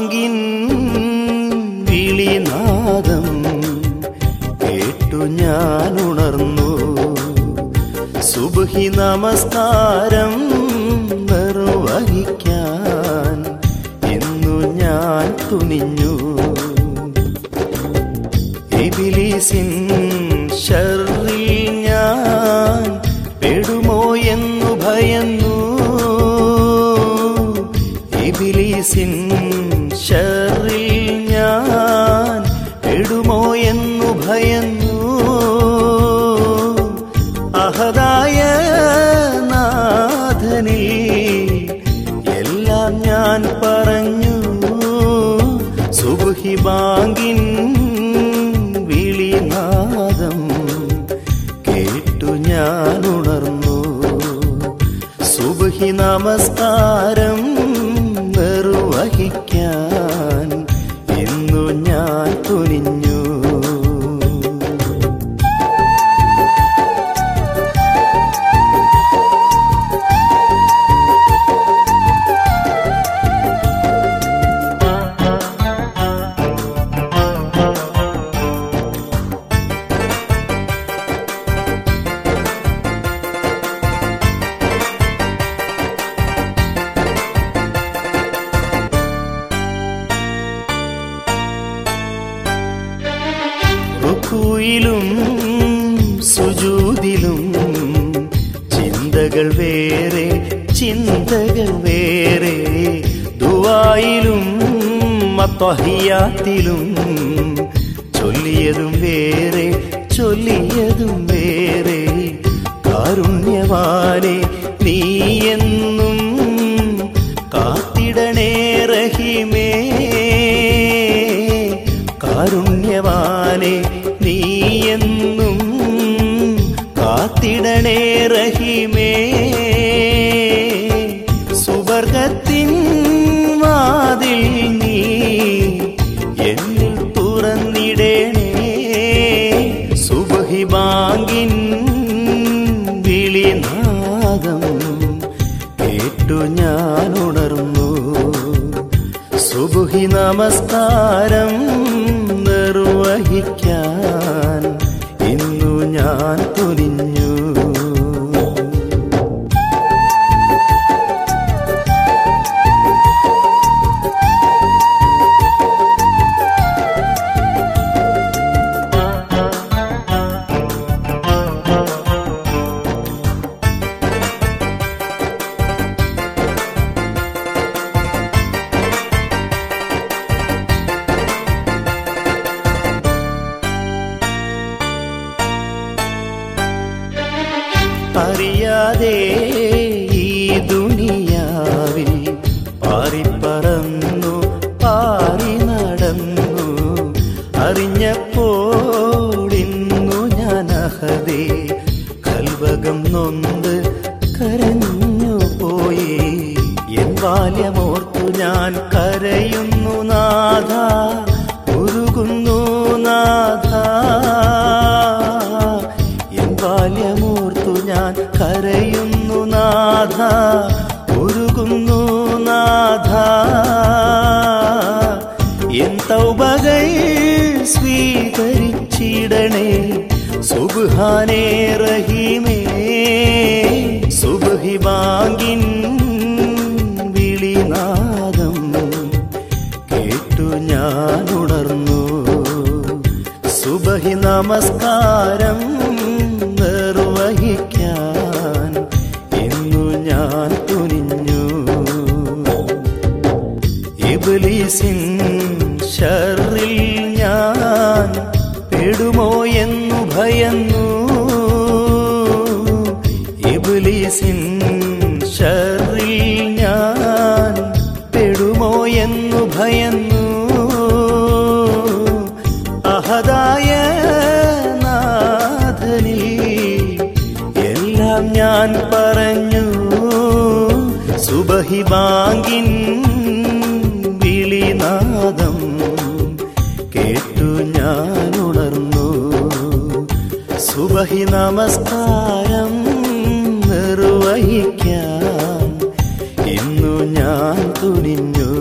ബാങ്കിൻ വിളിനാദം കേട്ടു ഞാൻ ഉണർന്നു. സുബ്ഹി നമസ്കാരം നിർവഹിക്കാൻ ഇന്നു ഞാൻ തുനിഞ്ഞു. ഇബ്ലീസിൻ ശർറിൽ ഞാൻ പെടുമോ എന്നു ഭയന്നു. ഇബ്ലീസിൻ ശർറിൽ ഞാൻ പെടുമോ എന്നു ഭയന്നു. അഹദായ നാഥനിൽ എല്ലാം ഞാൻ പറഞ്ഞു. സുബ്ഹി ബാങ്കിൻ വിളിനാദം കേട്ടു ഞാൻ ഉണർന്നു. സുബ്ഹി നമസ്കാരം നിർവഹിക്കാൻ ഇന്നു ഞാൻ തുനിഞ്ഞു. റുകൂയിലും സുജൂദിലും ചിന്തകൾ വേറെ ചിന്തകൾ വേറെ. ദുആയിലും തഹിയ്യാത്തിലും ചൊല്ലിയതും വേറെ ചൊല്ലിയതും വേറെ. കാരുണ്യവാനെ നീ എന്നും കാത്തിടണേ റഹീമേ. കാരുണ്യവാനെ നീ എന്നും കാത്തിടണേ റഹീമേ. സുവർഗത്തിൻ വാതിൽ നീ എന്നിൽ തുറന്നിടണേ. സുബ്ഹി ബാങ്കിൻ വിളിനാദം കേട്ടു ഞാൻ ഉണർന്നു. സുബ്ഹി നമസ്കാരം നിർവഹിക്കാൻ ഇന്നു ഞാൻ തുനിഞ്ഞു. അറിയാതെ ഈ ദുനിയാവിൽ പാറിപ്പറന്നു പാറി നടന്നു. അറിഞ്ഞപ്പോളിന്നു ഞാൻ അഹദേ കൽവകം നൊന്ത് കരഞ്ഞു പോയി. എൻ ബാല്യമോർത്തു ഞാൻ കരയുന്നു നാഥ, ഉരുകുന്നു നാഥ. എൻ ബാല്യമോർത്തു ഞാൻ കരയുന്നു നാഥ, ഉരുകുന്നു നാഥ. എൻ തൗബകൾ സ്വീകരിച്ചിടണേ സുബ്ഹാനേ റഹീമേ. സുബ്ഹി ബാങ്കിൻ വിളിനാദം കേട്ടു ഞാൻ ഉണർന്നു. സുബ്ഹി നമസ്കാരം നിർവഹിക്കാൻ ഇന്നു ഞാൻ തുനിഞ്ഞു. ഇബ്ലീസിൻ ശർറിൽ ഞാൻ പെടുമോ എന്നു ഭയന്നു. ഇബ്ലീസിൻ ശർറിൽ ഞാൻ പെടുമോ എന്നു ഭയന്നു. അഹദായ നാഥനിൽ എല്ലാം ഞാൻ പറഞ്ഞു. സുബ്ഹി ബാങ്കിൻ വിളിനാദം കേട്ടു ഞാൻ ഉണർന്നു. സുബ്ഹി നമസ്കാരം നിർവഹിക്കാൻ ഇന്നു ഞാൻ തുനിഞ്ഞു.